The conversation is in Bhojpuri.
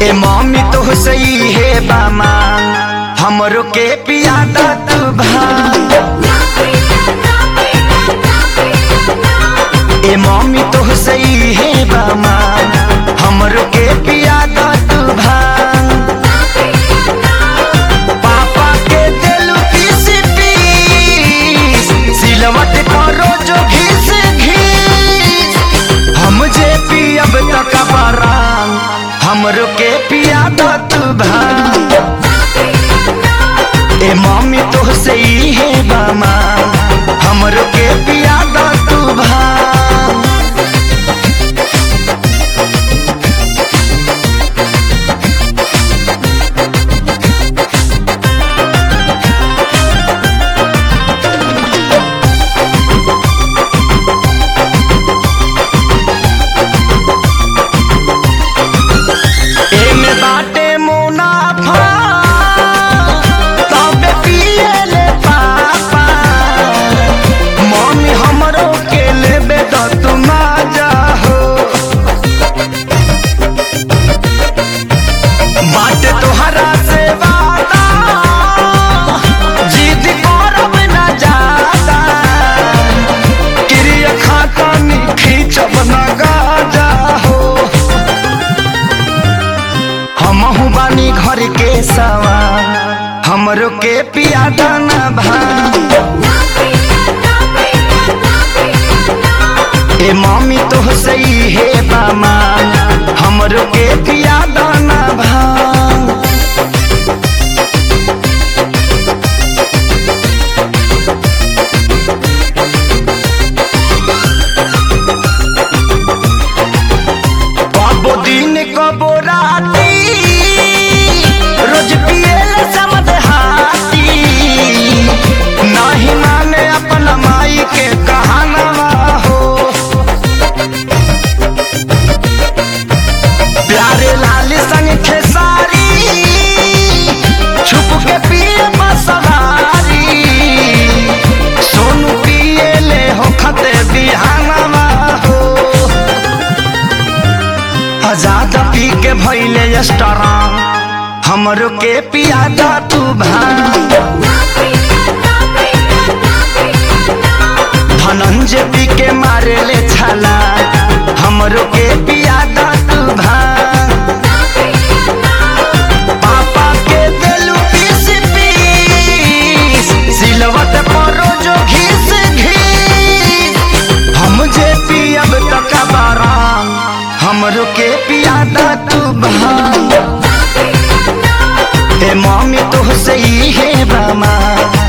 ए मम्मी तो सही है बामा हमरो के पियादा तू भांग। ए मम्मी तो सही है बामा हमरो के पियादा तू भांग। पापा के दिलु पीस पीस सिलवट करो जो घिस घिस हम जे पियब तक बरांग हमरो के पियादा तू भांग। ए मम्मी तो सही है बामा हमरो के पियादा तू भांग। बानी घर के सवा हमरो के पियादा ना भांग। ए मम्मी तो सही है बामा हमरो के पियादा ना भांग। कबो दिन कबो राती रोज पिएला समझ हाथी नहीं माने अपन माई के कहानवा हो। प्यारे लाल संग खेसारी छुप के पिए मसवारी सोनू पिए ले हो खते बिहानवा हो। आजाद पी के भइले स्ट्रांग हमरो के पियादा तू भांग। धनंजय पी के मारे ले छाला हमरो के पियादा तू भांग। पापा के दिलु पीस पीस सिलवट परो जो घिस घिस हम जे पियब तक बरांग हमरो के पियादा तू भांग। ए मम्मी तो सही है बामा